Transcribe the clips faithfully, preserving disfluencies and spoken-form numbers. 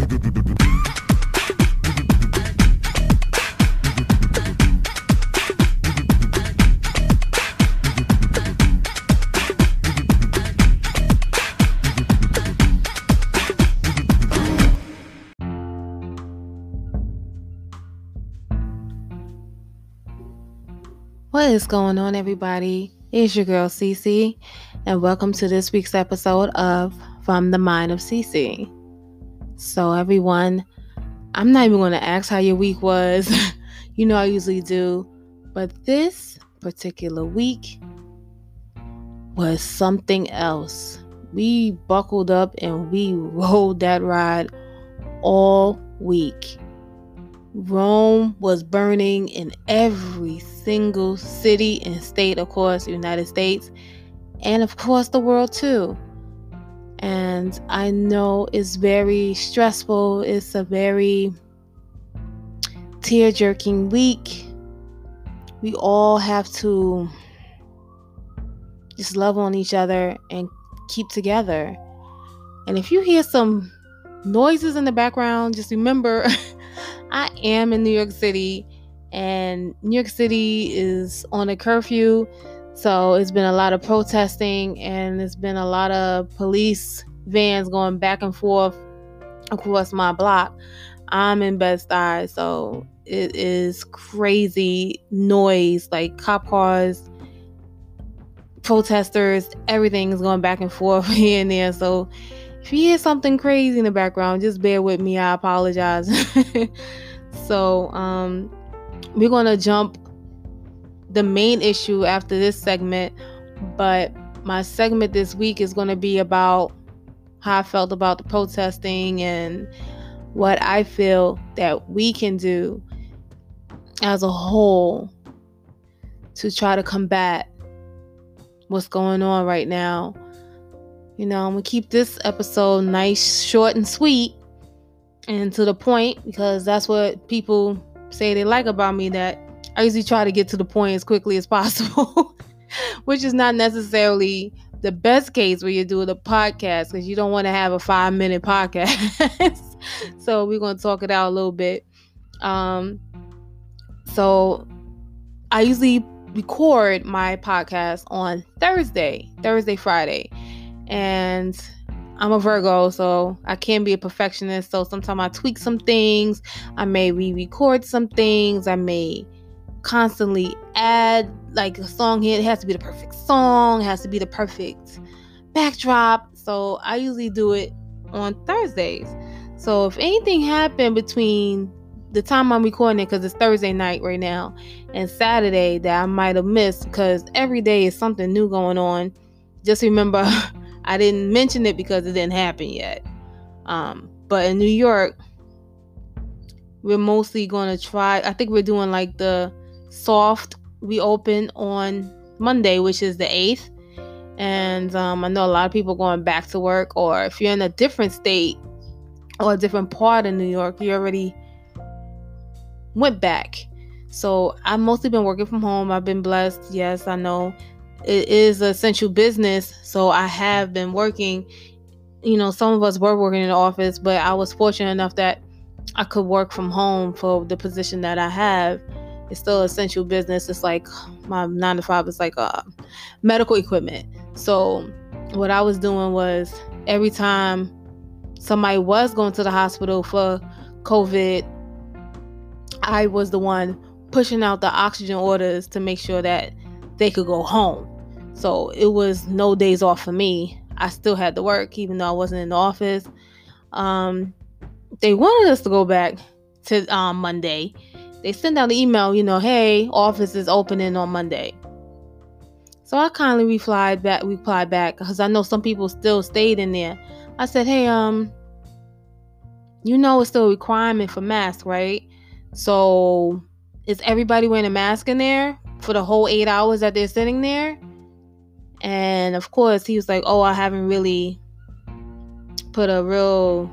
What is going on, everybody? It's your girl Cece, and welcome to this week's episode of From the Mind of Cece. So, everyone, I'm not even going to ask how your week was. You know I usually do, but this particular week was something else. We buckled up and we rode that ride all week. Rome was burning in every single city and state, of course, the United States, and of course the world too. And I know it's very stressful. It's a very tear-jerking week. We all have to just love on each other and keep together. And if you hear some noises in the background, just remember I am in New York City, and New York City is on a curfew, so it's been a lot of protesting, and there's been a lot of police vans going back and forth across my block. I'm in Bed-Stuy, so it is crazy noise, like cop cars, protesters, everything is going back and forth here and there. So if you hear something crazy in the background, just bear with me. I apologize. So, um, we're going to jump the main issue after this segment. But my segment this week is going to be about how I felt about the protesting and what I feel that we can do as a whole to try to combat what's going on right now. You know, I'm going to keep this episode nice, short, and sweet, and to the point, because that's what people say they like about me, that I usually try to get to the point as quickly as possible, which is not necessarily the best case when you're doing a podcast, because you don't want to have a five-minute podcast. So we're going to talk it out a little bit. Um, so I usually record my podcast on Thursday, Thursday, Friday. And I'm a Virgo, so I can be a perfectionist. So sometimes I tweak some things. I may re-record some things. I may constantly add like a song here. It has to be the perfect song. It has to be the perfect backdrop. So I usually do it on Thursdays. So if anything happened between the time I'm recording it, because it's Thursday night right now, and Saturday that I might have missed, because every day is something new going on, just remember I didn't mention it because it didn't happen yet. Um, but in New York, we're mostly going to try, I think we're doing like the soft reopen on Monday, which is the eighth. And um, I know a lot of people going back to work, or if you're in a different state or a different part of New York, you already went back. So I've mostly been working from home. I've been blessed. Yes, I know it is an essential business, so I have been working. You know, some of us were working in the office, but I was fortunate enough that I could work from home for the position that I have. It's still essential business. It's like my nine to five is like uh, medical equipment. So what I was doing was, every time somebody was going to the hospital for COVID, I was the one pushing out the oxygen orders to make sure that they could go home. So it was no days off for me. I still had to work, even though I wasn't in the office. Um, they wanted us to go back to um, Monday. They sent out an email, you know, hey, office is opening on Monday. So I kindly replied back, replied back, because I know some people still stayed in there. I said, hey, um, you know, it's still a requirement for masks, right? So is everybody wearing a mask in there for the whole eight hours that they're sitting there? And of course, he was like, oh, I haven't really put a real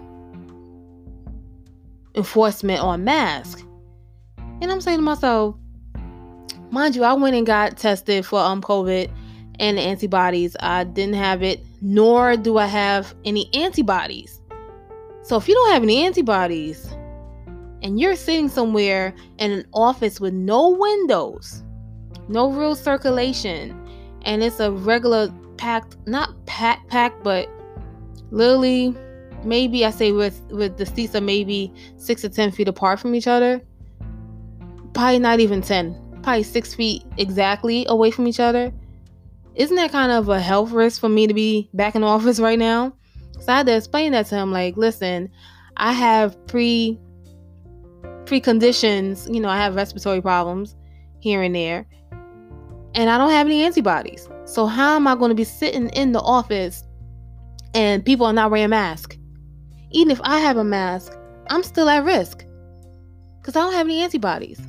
enforcement on masks. And I'm saying to myself, mind you, I went and got tested for um COVID and the antibodies. I didn't have it, nor do I have any antibodies. So if you don't have any antibodies and you're sitting somewhere in an office with no windows, no real circulation, and it's a regular packed, not packed, packed, but literally, maybe I say with, with the seats are maybe six to ten feet apart from each other. Probably not even ten, probably six feet exactly away from each other. Isn't that kind of a health risk for me to be back in the office right now? So I had to explain that to him, like, listen, I have pre preconditions, you know, I have respiratory problems here and there, and I don't have any antibodies. So how am I going to be sitting in the office and people are not wearing masks? Even if I have a mask, I'm still at risk because I don't have any antibodies.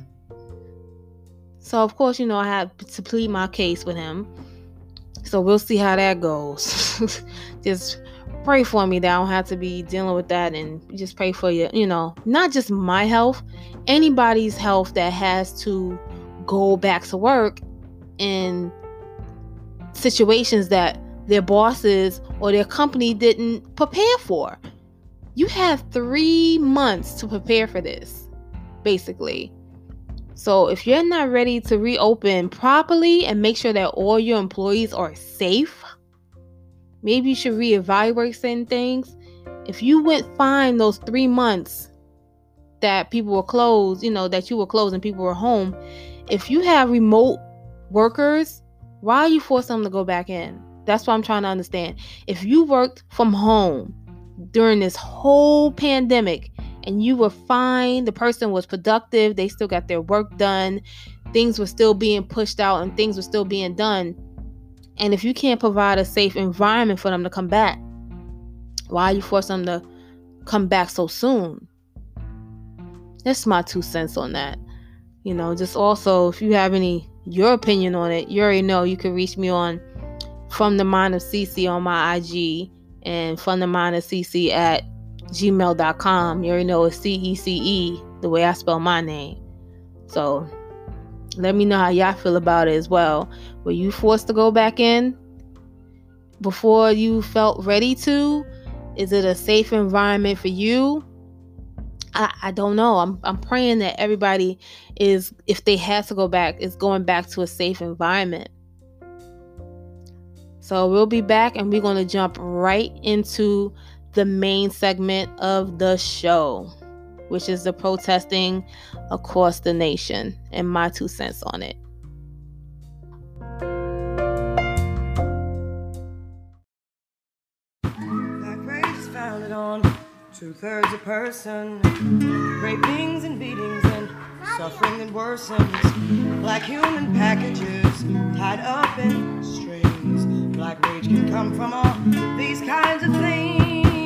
So of course, you know, I had to plead my case with him. So we'll see how that goes. Just pray for me that I don't have to be dealing with that, and just pray for you, you know, not just my health, anybody's health that has to go back to work in situations that their bosses or their company didn't prepare for. You have three months to prepare for this, basically. So if you're not ready to reopen properly and make sure that all your employees are safe, maybe you should reevaluate certain things. If you went fine those three months that people were closed, you know, that you were closed and people were home, if you have remote workers, why are you forcing them to go back in? That's what I'm trying to understand. If you worked from home during this whole pandemic and you were fine, the person was productive, they still got their work done, things were still being pushed out and things were still being done, and if you can't provide a safe environment for them to come back, why are you forcing them to come back so soon? That's my two cents on that. You know, just also, if you have any, your opinion on it, you already know you can reach me on From the Mind of Cece on my I G, and From the Mind of Cece at gmail dot com. You already know it's C E C E, the way I spell my name. So let me know how y'all feel about it as well. Were you forced to go back in before you felt ready to? Is it a safe environment for you? I, I don't know. I'm I'm praying that everybody is, if they have to go back, is going back to a safe environment. So we'll be back and we're going to jump right into the main segment of the show, which is the protesting across the nation and my two cents on it. Black rage is founded on two-thirds a person, rapings and beatings and suffering that worsens. Black human packages tied up in strings. Black rage can come from all these kinds of things.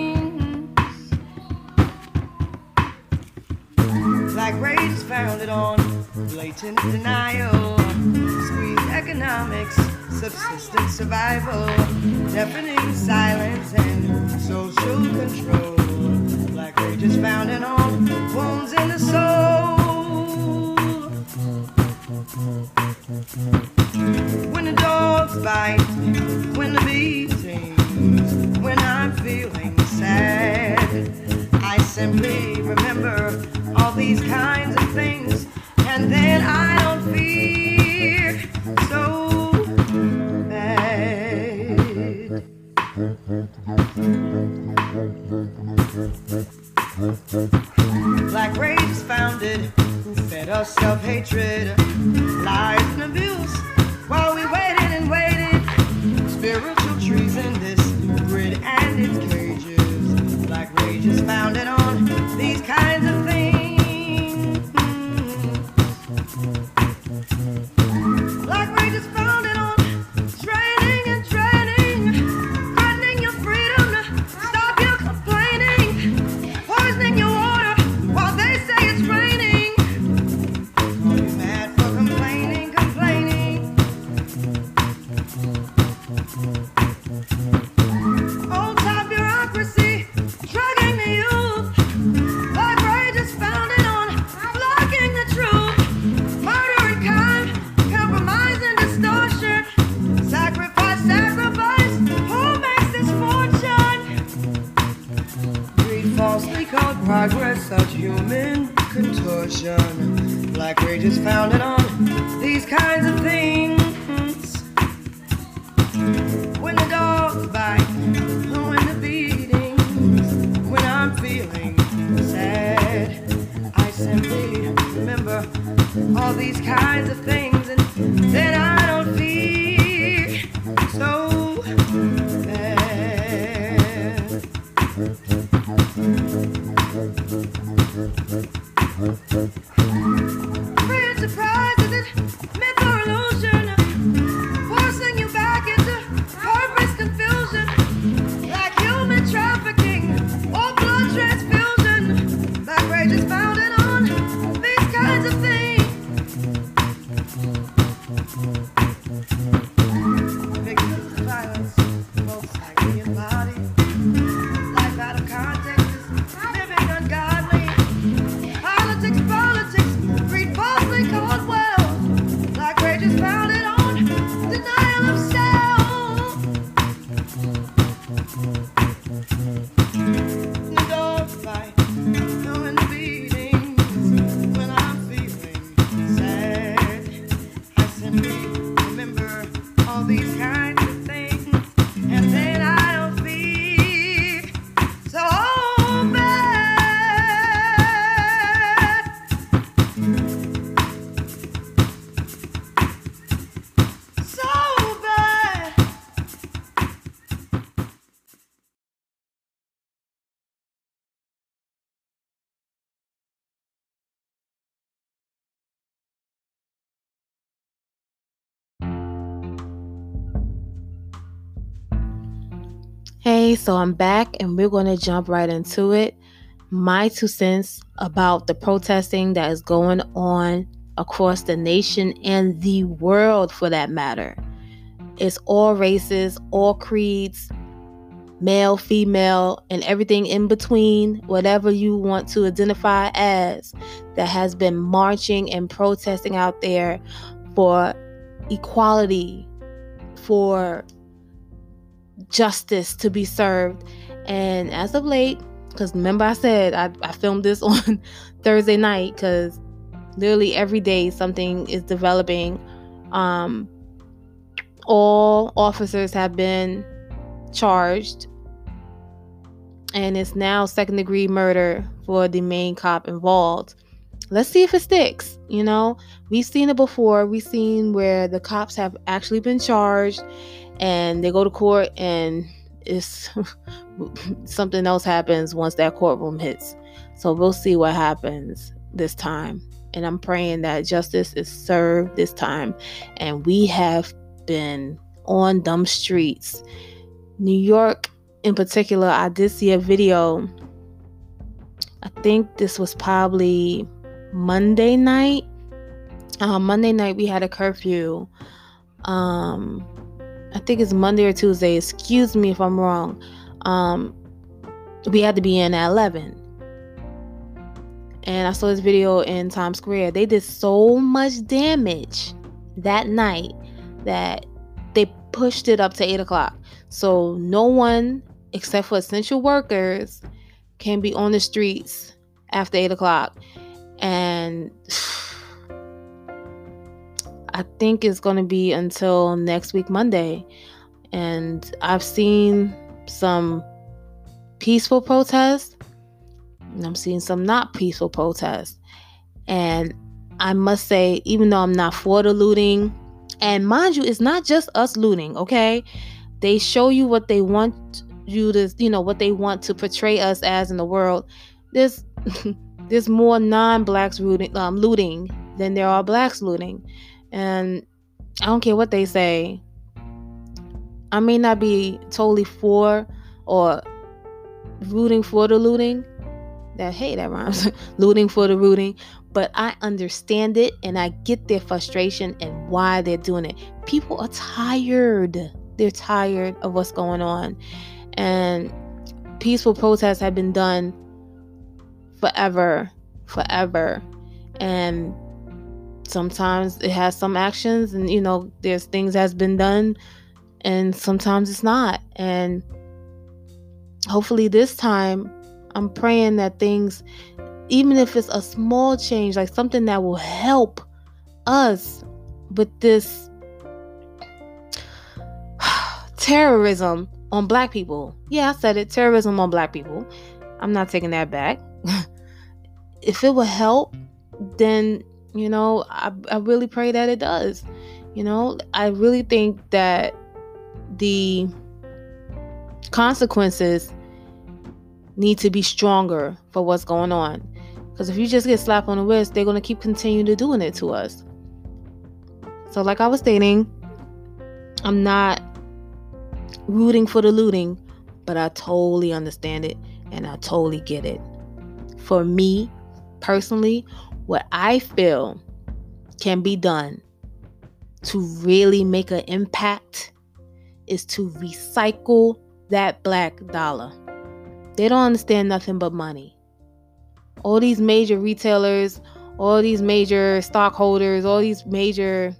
Black rage is founded on blatant denial, squeezed economics, subsistence survival, deafening silence and social control. Black rage is founded on wounds in the soul. When the dogs bite, when the bee sings, when I'm feeling sad, I simply remember all these kinds of things, and then I don't feel so bad. Black rage is founded, who fed us self-hatred, lies and abuse, while we waited and waited. Spiritual treason, this grid and its cages. Black rage is founded on these kinds of things. Black rage is founded on training and training, threatening your freedom to stop you complaining, poisoning your water while they say it's raining. Are you mad for complaining, complaining? Old time bureaucracy drugging the youth, progress of human contortion. Black rage is founded on these kinds of things. When the dogs bite, when the beatings, when I'm feeling sad, I simply remember all these kinds of things, and then I don't feel so bad. Free enterprise, is it myth or illusion? Forcing you back into purpose confusion, like human trafficking or blood transfusion. Black rage is founded on these kinds of things. Victims of violence, both psyche and body. Life out of context is living ungodly. Politics, politics, greed falsely called wealth. Black rage is founded on denial of self. The dogs bite, knowing the beatings. When I'm feeling sad, I simply remember all these kinds of things, and then I don't feel so bad. So bad. Hey, so I'm back and we're going to jump right into it. My two cents about the protesting that is going on across the nation and the world, for that matter. It's all races, all creeds, male, female, and everything in between, whatever you want to identify as, that has been marching and protesting out there for equality, for justice to be served. And as of late, because remember I said I, I filmed this on Thursday night, because literally every day something is developing. Um, all officers have been charged, and it's now second degree murder for the main cop involved. Let's see if it sticks. You know, we've seen it before. We've seen where the cops have actually been charged and they go to court and it's something else happens once that courtroom hits. So we'll see what happens this time. And I'm praying that justice is served this time. And we have been on dumb streets. New York in particular, I did see a video. I think this was probably Monday night. Uh, Monday night we had a curfew. Um, I think it's Monday or Tuesday. Excuse me if I'm wrong. Um, we had to be in at eleven. And I saw this video in Times Square. They did so much damage that night that they pushed it up to eight o'clock. So no one except for essential workers can be on the streets after eight o'clock. And I think it's going to be until next week, Monday. And I've seen some peaceful protests, and I'm seeing some not peaceful protests. And I must say, even though I'm not for the looting, and mind you, it's not just us looting, okay? They show you what they want you to, you know, what they want to portray us as in the world. There's there's more non-blacks looting, um, looting than there are blacks looting. And I don't care what they say. I may not be totally for or rooting for the looting. That, hey, that rhymes. Looting for the rooting. But I understand it and I get their frustration and why they're doing it. People are tired. They're tired of what's going on. And peaceful protests have been done forever, forever. And sometimes it has some actions and, you know, there's things that's been done and sometimes it's not. And hopefully this time, I'm praying that things, even if it's a small change, like something that will help us with this terrorism on black people. Yeah, I said it, terrorism on black people. I'm not taking that back. If it will help, then, you know, I, I really pray that it does. You know, I really think that the consequences need to be stronger for what's going on. Because if you just get slapped on the wrist, they're going to keep continuing to doing it to us. So like I was stating, I'm not rooting for the looting, but I totally understand it and I totally get it. For me, personally, what I feel can be done to really make an impact is to recycle that black dollar. They don't understand nothing but money. All these major retailers, all these major stockholders, all these major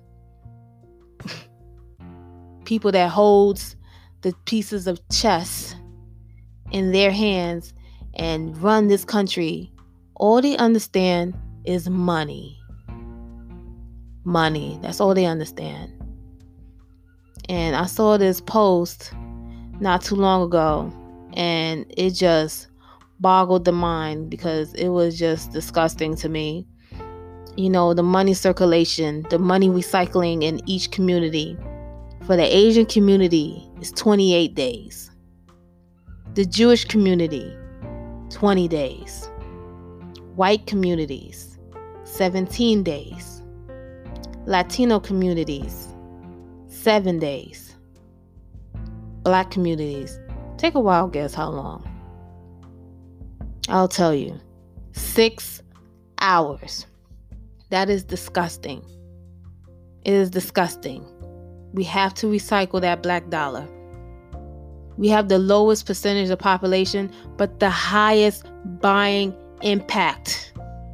people that holds the pieces of chess in their hands and run this country, all they understand is money. Money. That's all they understand. And I saw this post not too long ago, and it just boggled the mind because it was just disgusting to me. You know, the money circulation, the money recycling in each community. For the Asian community, it's twenty-eight days. The Jewish community, twenty days. White communities, seventeen days. Latino communities, seven days. Black communities, take a wild guess how long. I'll tell you, six hours. That is disgusting. It is disgusting. We have to recycle that black dollar. We have the lowest percentage of population, but the highest buying impact.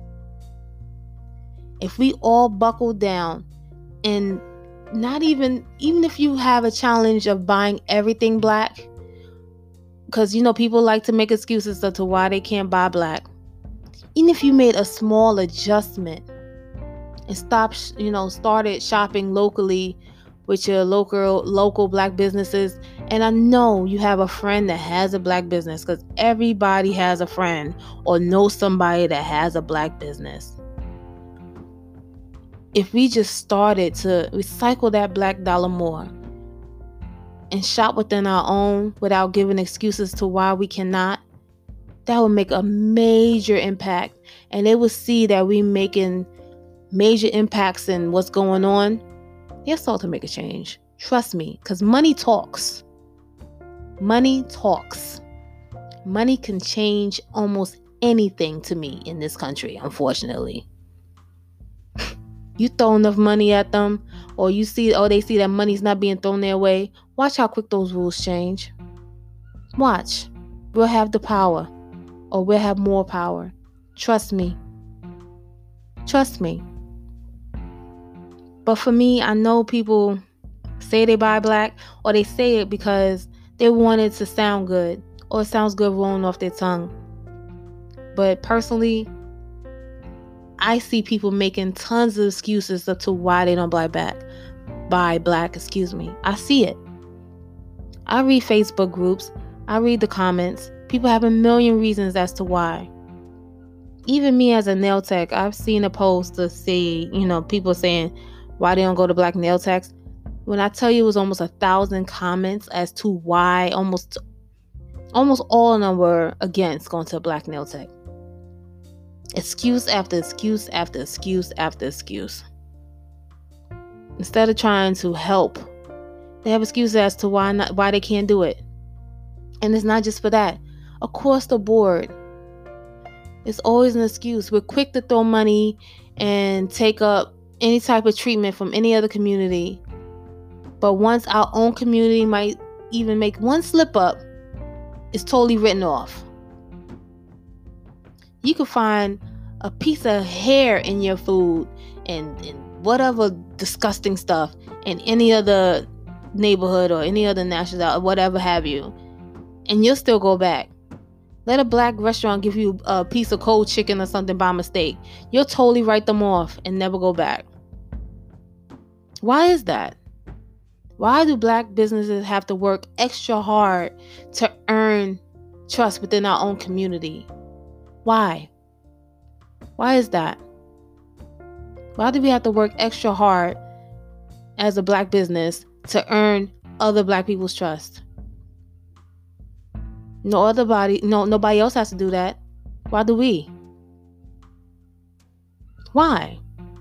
If we all buckle down and not even, even if you have a challenge of buying everything black, because, you know, people like to make excuses as to why they can't buy black. Even if you made a small adjustment and stopped, you know, started shopping locally with your local local black businesses. And I know you have a friend that has a black business, because everybody has a friend or knows somebody that has a black business. If we just started to recycle that black dollar more and shop within our own without giving excuses to why we cannot, that would make a major impact. And they would see that we making major impacts in what's going on. They'll start to make a change. Trust me, because money talks. Money talks. Money can change almost anything to me in this country, unfortunately. You throw enough money at them, or you see, or they see that money's not being thrown their way, watch how quick those rules change. Watch. We'll have the power, or we'll have more power. Trust me. Trust me. But for me, I know people say they buy black, or they say it because they want it to sound good, or it sounds good rolling off their tongue. But personally, I see people making tons of excuses as to why they don't buy back, buy black, excuse me. I see it. I read Facebook groups. I read the comments. People have a million reasons as to why. Even me as a nail tech, I've seen a post to see, you know, people saying why they don't go to black nail techs. When I tell you it was almost a thousand comments as to why, almost, almost all of them were against going to a black nail tech. Excuse after excuse after excuse after excuse. Instead of trying to help, they have excuses as to why not, why they can't do it. And it's not just for that. Across the board, it's always an excuse. We're quick to throw money and take up any type of treatment from any other community. But once our own community might even make one slip up, it's totally written off. You could find a piece of hair in your food and, and whatever disgusting stuff in any other neighborhood or any other national, whatever have you, and you'll still go back. Let a black restaurant give you a piece of cold chicken or something by mistake. You'll totally write them off and never go back. Why is that? Why do black businesses have to work extra hard to earn trust within our own community? Why? Why is that? Why do we have to work extra hard as a black business to earn other black people's trust? No other body, no, nobody else has to do that. Why do we? Why?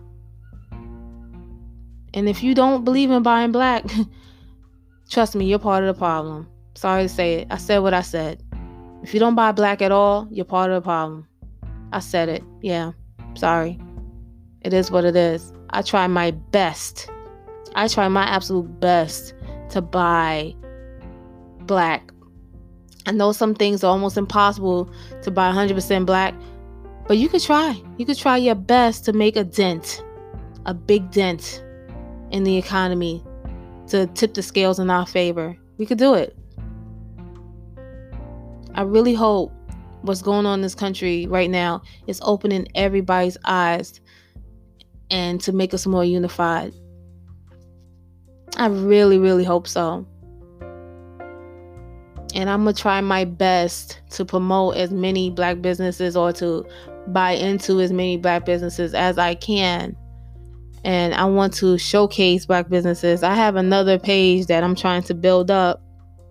And if you don't believe in buying black, trust me, you're part of the problem. Sorry to say it. I said what I said. If you don't buy black at all, you're part of the problem. I said it. Yeah. Sorry. It is what it is. I try my best. I try my absolute best to buy black. I know some things are almost impossible to buy one hundred percent black, but you could try. You could try your best to make a dent, a big dent in the economy to tip the scales in our favor. We could do it. I really hope what's going on in this country right now is opening everybody's eyes and to make us more unified. I really, really hope so. And I'm going to try my best to promote as many black businesses or to buy into as many black businesses as I can. And I want to showcase black businesses. I have another page that I'm trying to build up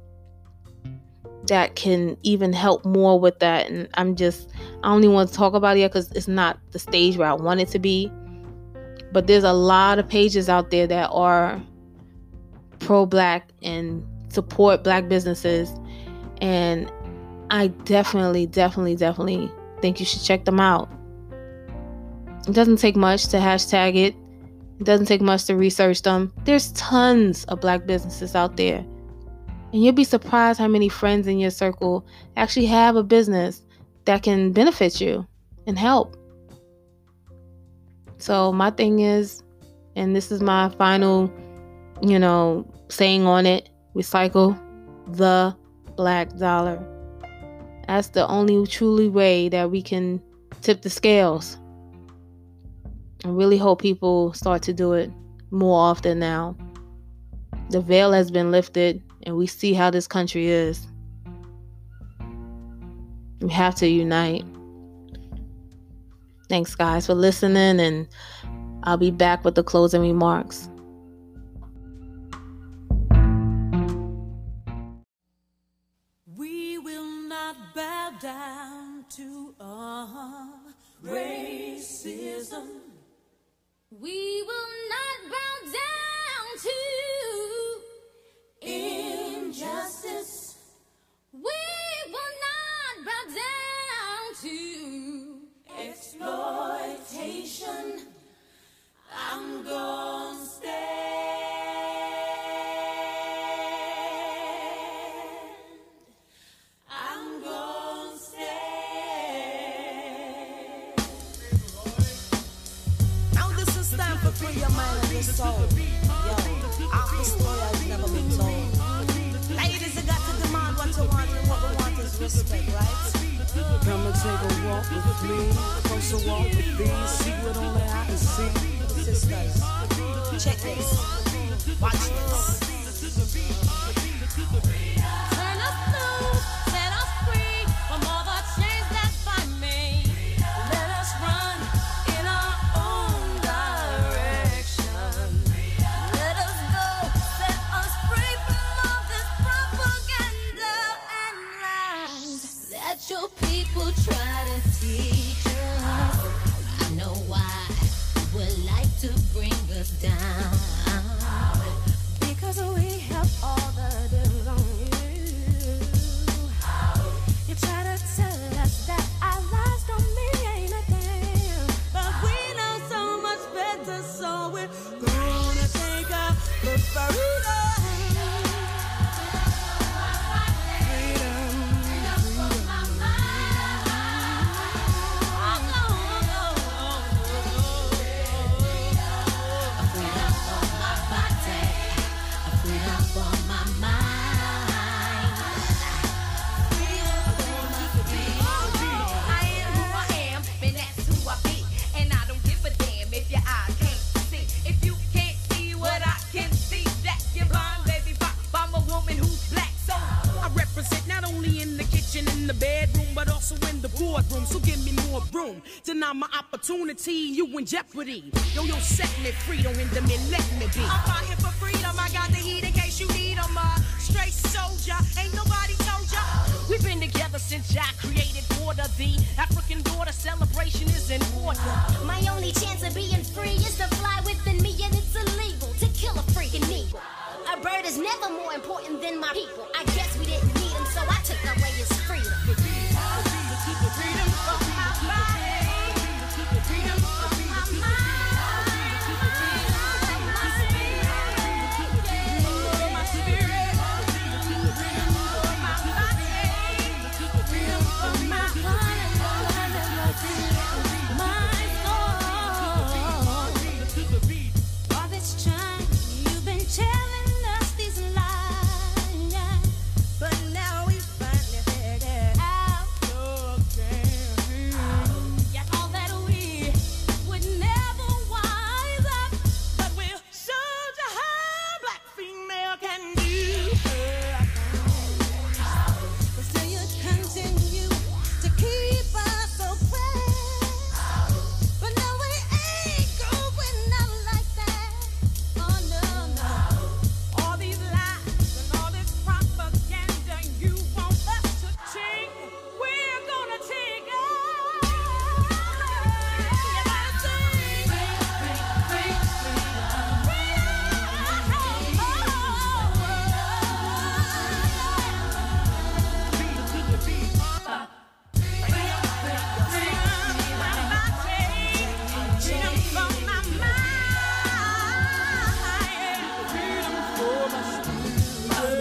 that can even help more with that. And I'm just, I don't even want to talk about it yet because it's not the stage where I want it to be. But there's a lot of pages out there that are pro-black and support black businesses. And I definitely, definitely, definitely think you should check them out. It doesn't take much to hashtag it. It doesn't take much to research them. There's tons of black businesses out there. And you'll be surprised how many friends in your circle actually have a business that can benefit you and help. So my thing is, and this is my final, you know, saying on it, recycle the black dollar. That's the only truly way that we can tip the scales. I really hope people start to do it more often now. The veil has been lifted and we see how this country is. We have to unite. Thanks, guys, for listening, and I'll be back with the closing remarks. We will not bow down to uh, racism. We will not bow down to injustice. We will not bow down to exploitation. I'm gonna stand. I'm gonna stand. Now this is time for free your mind and your soul. Yo, our story has never been told. Ladies, you got to demand what you want, and what we want is respect, right? Come and take a walk with me, closer walk with these, see what only I can see. Sisters, check this, watch this. turn us loose, set us free from all the chains that bind me. Let us run in our own direction. Let us go, set us free from all this propaganda and lies that your people try to teach us. I know why you would like to bring us down, Because we have all the give me more room. Deny my opportunity, you in jeopardy. Yo, yo, set me free, don't hinder me, let me be. I'm fighting for freedom, I got the heat in case you need 'em. Uh, straight soldier, ain't nobody told ya. We've been together since Jah created order. The African daughter celebration is in order. My only chance of being free is to fly within me, and it's illegal to kill a freaking eagle. A bird is never more important than my people. I guess we didn't need him, so I took away his freedom. Freedom of my body, freedom of my mind, freedom of my spirit, freedom of my spirit, freedom of my body, freedom of my heart, my soul. All this time you've been telling us these lies, But now we finally figured out. yet all that we would never wise up. But we're shown to how black female can do. But still you continue to keep us oppressed. But no, we ain't going out like that. Oh no, no. All these lies and all this propaganda you want us to take, we're gonna take it. You gotta say, freedom from my mind, freedom for my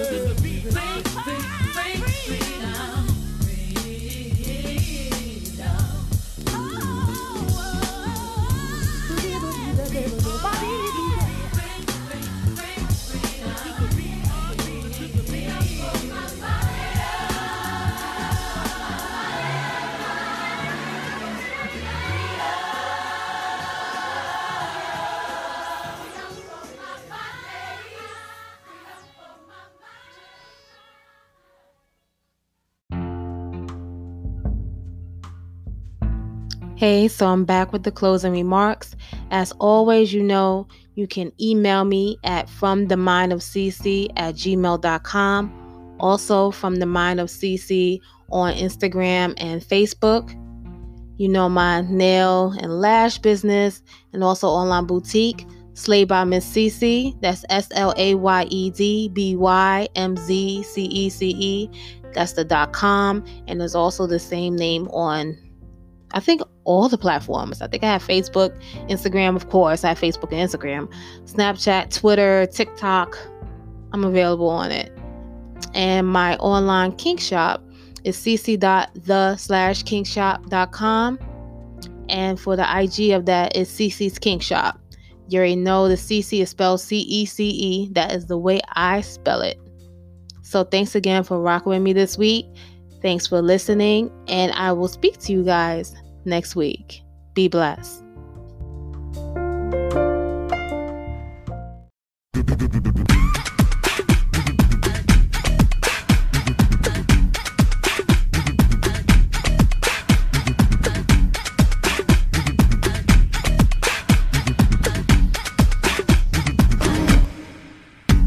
Hey, so I'm back with the closing remarks. As always, you know, you can email me at fromthemindofcc at gmail dot com. Also, from the Mind of C C on Instagram and Facebook. You know, my nail and lash business and also online boutique, Slay by Miss Cece. That's S L A Y E D B Y M Z C E C E. That's the dot com. And there's also the same name on, I think, all the platforms. I think I have Facebook, Instagram, of course. I have Facebook and Instagram, Snapchat, Twitter, TikTok. I'm available on it. And my online kink shop is cc.the slash kinkshop.com. And for the I G of that is Cece's Kink Shop. You already know the C C is spelled C E C E. That is the way I spell it. So thanks again for rocking with me this week. Thanks for listening. And I will speak to you guys next week. Be blessed.